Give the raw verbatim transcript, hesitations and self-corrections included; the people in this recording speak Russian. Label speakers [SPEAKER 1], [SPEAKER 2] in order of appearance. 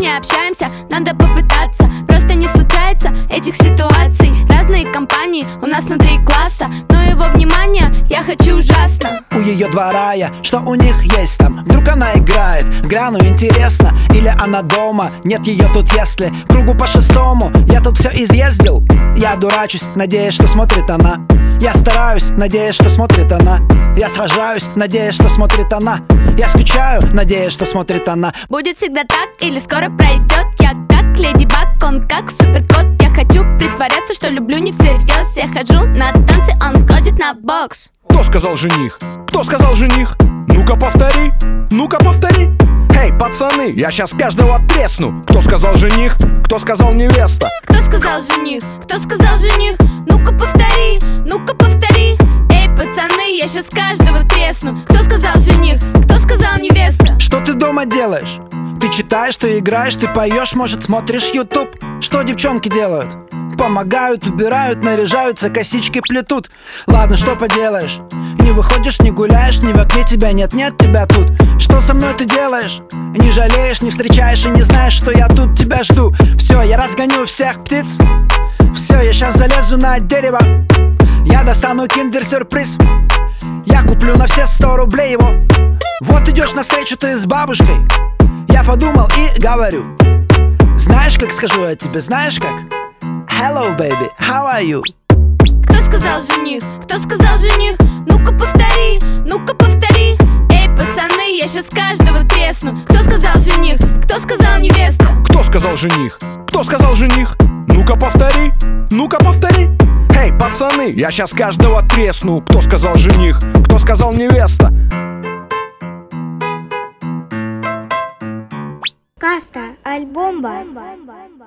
[SPEAKER 1] не общаемся, надо попытаться. Просто не случается этих ситуаций. Разные компании у нас внутри класса, но его внимание я хочу ужасно.
[SPEAKER 2] У ее двора я, что у них есть там? Вдруг она играет, гляну, интересно. Или она дома, нет ее тут если. Кругу по шестому, я тут все изъездил. Я дурачусь, надеясь, что смотрит она. Я стараюсь, надеясь, что смотрит она. Я сражаюсь, надеясь, что смотрит она. Я скучаю, надеясь, что смотрит она.
[SPEAKER 1] Будет всегда так или скоро пройдет? Я как Леди Баг, он как суперкот. Я хочу притворяться, что люблю не всерьез. Я хожу на танцы, он ходит на бокс.
[SPEAKER 3] Кто сказал жених? Кто сказал жених? Ну-ка повтори, ну-ка повтори. Эй, пацаны, я сейчас каждого тресну. Кто сказал жених? Кто сказал невеста?
[SPEAKER 1] Кто сказал жених? Кто сказал жених? Ну-ка повтори, ну-ка повтори. Эй, пацаны, я сейчас каждого тресну. Кто сказал жених? Кто сказал невеста?
[SPEAKER 2] Что ты дома делаешь? Ты читаешь, ты играешь, ты поешь, может смотришь ютуб? Что девчонки делают? Помогают, убирают, наряжаются, косички плетут. Ладно, что поделаешь? Не выходишь, не гуляешь, ни в окне тебя нет, нет тебя тут. Что со мной ты делаешь? Не жалеешь, не встречаешь и не знаешь, что я тут тебя жду. Все, я разгоню всех птиц. Все, я сейчас залезу на дерево. Я достану киндер-сюрприз. Я куплю на все сто рублей его. Вот идешь навстречу ты с бабушкой. Я подумал и говорю: знаешь, как скажу я тебе, знаешь как? Hello, baby, how are you?
[SPEAKER 1] Кто сказал жених? Кто сказал жених? Ну-ка повтори, ну-ка повтори. Эй, пацаны, я сейчас каждого тресну. Кто сказал жених? Кто сказал невеста?
[SPEAKER 3] Кто сказал жених? Кто сказал жених? Ну-ка повтори, ну-ка повтори. Эй, пацаны, я сейчас каждого тресну. Кто сказал жених? Кто сказал невеста?
[SPEAKER 4] Каста, альбомба.